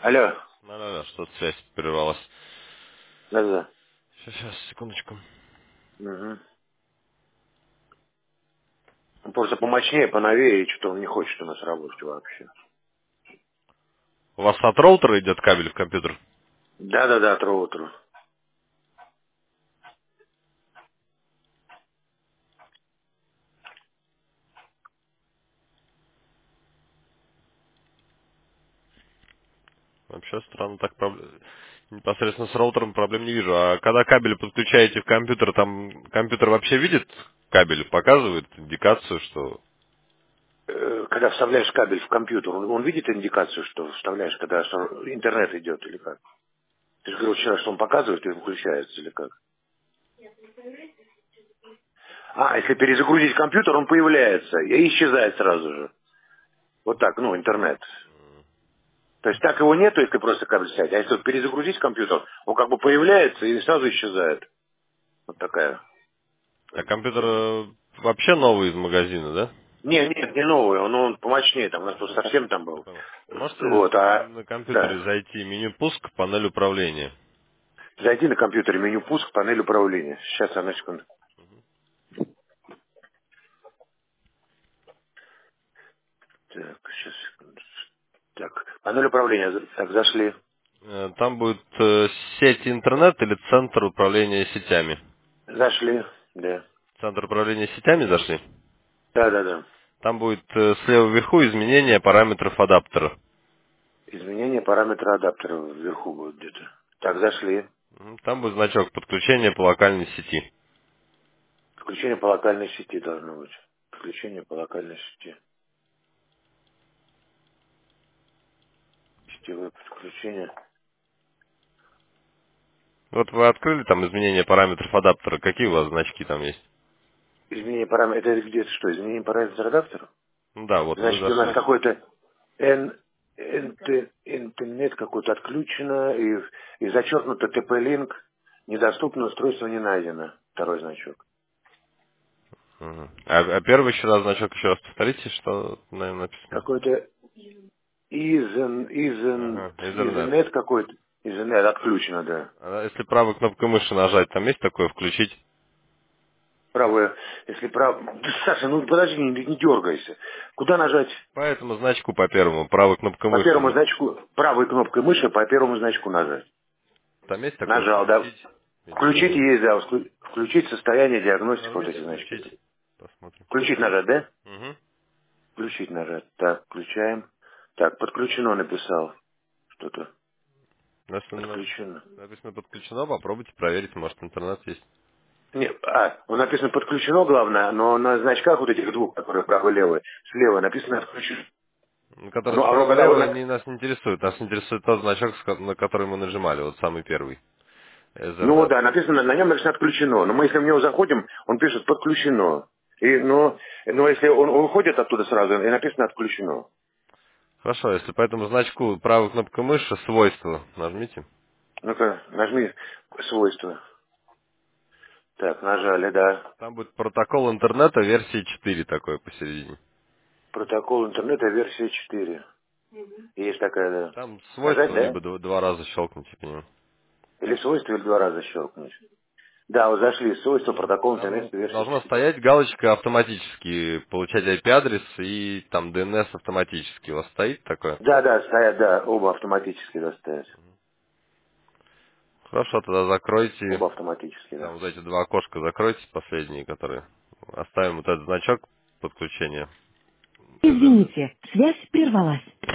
Алло. Да-да-да, что-то связь прервалась. Да-да. Сейчас, секундочку. Угу. Он просто помощнее, поновее, и что-то он не хочет у нас работать вообще. У вас от роутера идет кабель в компьютер? Да-да-да, от роутера. Вообще странно, так непосредственно с роутером проблем не вижу. А когда кабель подключаете в компьютер, там компьютер вообще видит кабель, показывает индикацию, что... Когда вставляешь кабель в компьютер, он видит индикацию, что вставляешь, когда интернет идет или как? Ты же говорил вчера, что он показывает и выключается или как? А, если перезагрузить компьютер, он появляется и исчезает сразу же. Вот так, ну, интернет. То есть так его нету, если просто кабель снять. А если вот перезагрузить компьютер, он как бы появляется и сразу исчезает. Вот такая. А компьютер вообще новый из магазина, да? Не, нет, не новый, он помощнее, там у нас тут совсем там Я был. понял. Можете Вот, на компьютере да. зайти в меню пуск, панель управления? Зайди на компьютере, меню пуск, панель управления. Сейчас, одну секунду. Так, сейчас, секунду. Так, панель управления, так, зашли. Там будет сеть интернет или центр управления сетями? Зашли, да. Центр управления сетями зашли? Да-да-да. Там будет слева вверху изменение параметров адаптера. Изменение параметра адаптера вверху будет где-то. Так, зашли. Там будет значок подключения по локальной сети. Подключение по локальной сети должно быть. Подключение по локальной сети. Сетевое подключение. Вот вы открыли там изменение параметров адаптера. Какие у вас значки там есть? Изменение параметра, это где-то что? Изменение параметра адаптера? Ну да, вот вы Значит, у нас зашли. какой-то интернет какой-то отключено и зачеркнуто TP-линк, недоступно, устройство не найдено. Второй значок. Мгм. А первый еще раз значок еще раз повторите, что, наверное, написано. Какой-то Ага, Ethernet. изенет какой-то. Изенет отключено, да. А если правой кнопкой мыши нажать, там есть такое включить? Правое, если право... Да, Саша, ну подожди, не дергайся. Куда нажать? По этому значку по первому, правой кнопкой По мыши. первому значку, правой кнопкой мыши по первому значку нажать. Там есть такое Нажал, да. включить Включить или... есть, да. Включить состояние диагностики, вот эти Нажмите значки. включить. Посмотрим. Включить нажать, да? Угу. Включить нажать. Так, включаем. Так, подключено написал. Что-то. Если Подключено. написано подключено, попробуйте проверить, может интернет есть. Не, он написано подключено, главное, но на значках вот этих двух, которые правый-левый, слева написано отключено. Который Ну, оно когда справа-лево нас не интересует. Нас интересует тот значок, на который мы нажимали, вот самый первый. ну Ethernet. да, написано, на нем написано отключено. Но мы если в него заходим, он пишет подключено. И, но если он уходит оттуда сразу, и написано отключено. Хорошо, если по этому значку правой кнопкой мыши свойства нажмите. Ну-ка, нажми свойства. Так, нажали, да. Там будет протокол интернета версии 4 такой посередине. Протокол интернета версия 4. Есть такая, да. Там Нажать, свойства, да? либо два раза щелкните по нему. Или свойства, или два раза щелкнуть. Да, вот зашли свойства, протокол Там интернета версия должна 4. стоять галочка автоматически, получать IP-адрес и там DNS автоматически. У вас стоит такое? Да, да, стоят, да, оба автоматически да, стоят. Хорошо, тогда закройте, Оба автоматически, там да. вот эти два окошка закройте, последние, которые. Оставим вот этот значок подключения. Ethernet. Извините, связь прервалась.